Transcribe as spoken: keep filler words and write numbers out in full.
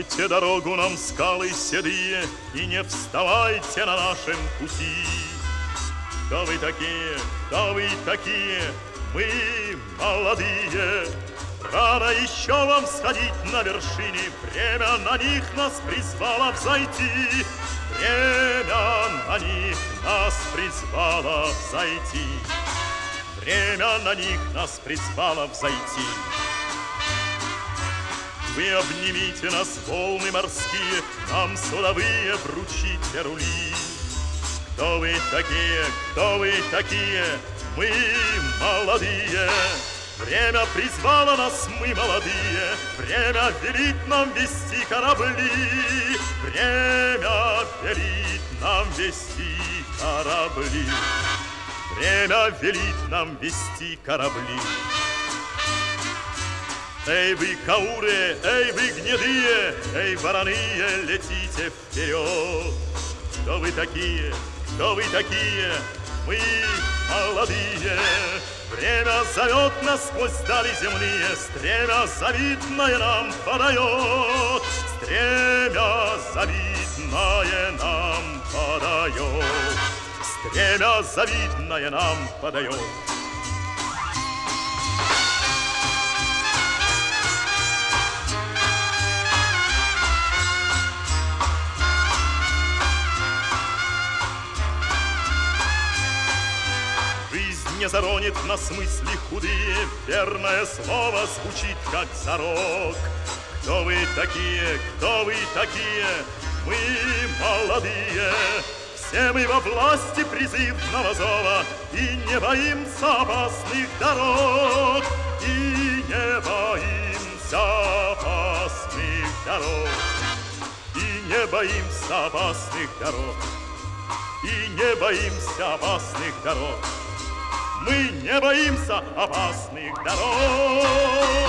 Уступайте дорогу нам, скалы седые, и не вставайте на нашем пути. Кто вы такие, кто вы такие? Мы молодые. Рано еще вам сходить на вершине, время на них нас призвало взойти. Время на них нас призвало взойти. Время на них нас призвало взойти. Вы обнимите нас, волны морские, нам судовые вручите рули. Кто вы такие, кто вы такие? Мы молодые. Время призвало нас, мы молодые. Время велит нам вести корабли. Время велит нам вести корабли. Время велит нам вести корабли. Эй, вы кауры, эй, вы гнедые, эй, вороные, летите вперед. Кто вы такие, кто вы такие? Мы молодые. Время зовет нас сквозь дали земные, стремя завидное нам подает. Стремя завидное нам подает. Стремя завидное нам подает. Не заронит нас мысли худые, верное слово звучит, как зарок. Кто вы такие, кто вы такие? Мы молодые. Все мы во власти призывного зова и не боимся опасных дорог. И не боимся опасных дорог. И не боимся опасных дорог. И не боимся опасных дорог. Мы не боимся опасных дорог.